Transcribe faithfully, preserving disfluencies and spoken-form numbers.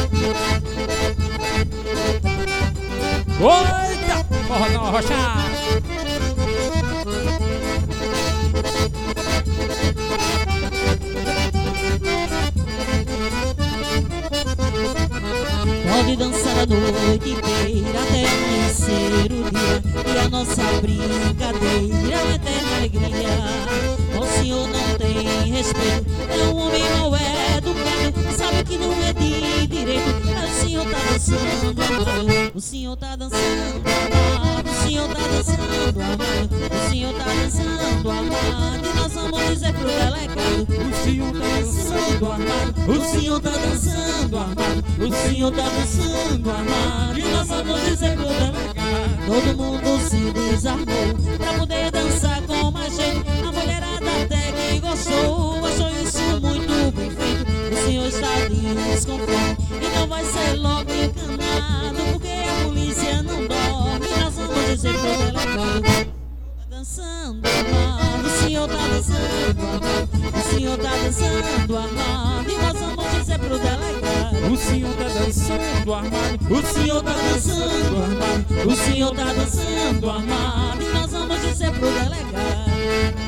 Oita! Forrozão arrochado! Pode dançar a noite inteira até amanhecer o dia, e a nossa brincadeira é eterna alegria. O senhor não tem respeito, é um homem mal educado, sabe que não é de direito. Mas o senhor tá dançando amado, o senhor tá dançando amado, o senhor tá dançando amado, o senhor tá dançando amado, e nós vamos dizer pro delegado: o senhor tá dançando amado, o senhor tá dançando amado, o senhor tá dançando amado, e nós vamos dizer pro delegado. Todo mundo se desarmou pra poder dançar com mais jeito. A mulherada até que gostou, achou isso muito bem feito. O senhor está desconfiado e não vai ser logo encanado, porque a polícia não dorme. Nós vamos dizer pro delegado: dançando amado, o senhor tá dançando amado, o senhor tá dançando amado, e nós vamos dizer pro delegado: o senhor tá dançando armado, o senhor tá dançando armado, o senhor tá dançando armado, e nós vamos dizer pro delegado.